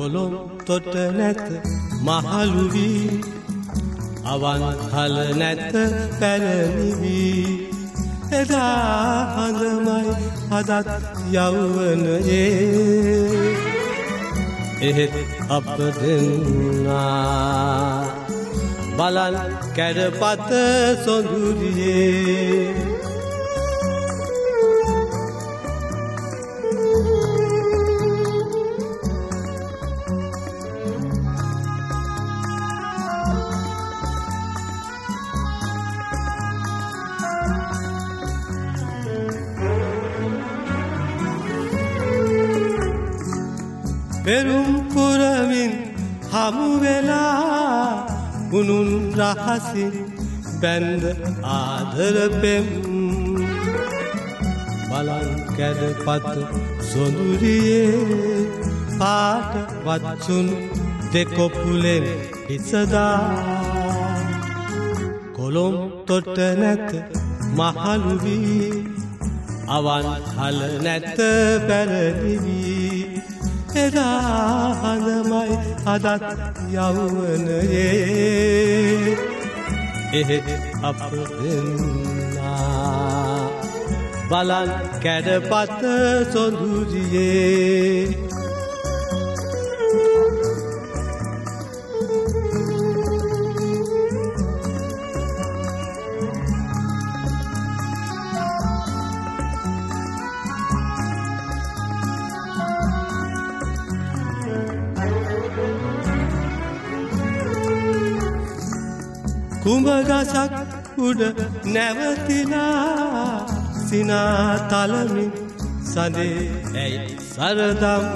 කොළොම් තොට නැත මහලු වී අවන් හල නැත පැරණි වී එදා හඳමයි අදත් යෞවනයේ එහෙත් අප දෙන්නා බලන් කැඩපත සොඳුරියේ පෙරුම් පුරමින් හමු වෙලා ගුණුන් රහසින් බැන්ද ආදර පෙම් බලන් කැඩපත සොඳුරියේ පාට වත්සුන් දෙකොපුලෙන් හිසදා කොළොම් තොට නැත මහලු වී අවන් හල නැත පැරණි වී එදා හඳමයි අදත් යෞවනයේ එහෙත් අප දෙන්නා බලන් කැඩපත සොඳුරියේ කුඹගසක් උඩ නැවතිලා සිනා තලමින් සඳේ ඇයි සරදම්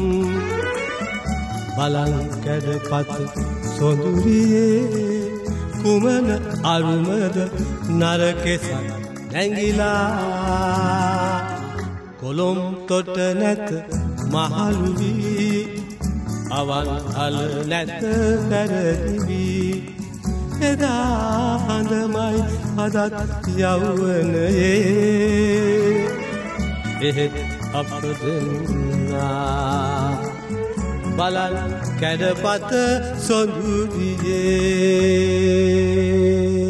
බලන් කැඩපත සොඳුරියේ කුමන අරුමද නරකෙසක් නැංගිලා කොළොම් තොට නැත මහලු වී අවන් හල නැත පැරණි වී එදා හඳමයි අදත් යෞවනයේ එහෙත් අප දෙන්නා බලන් කැඩපත සොඳුරියේ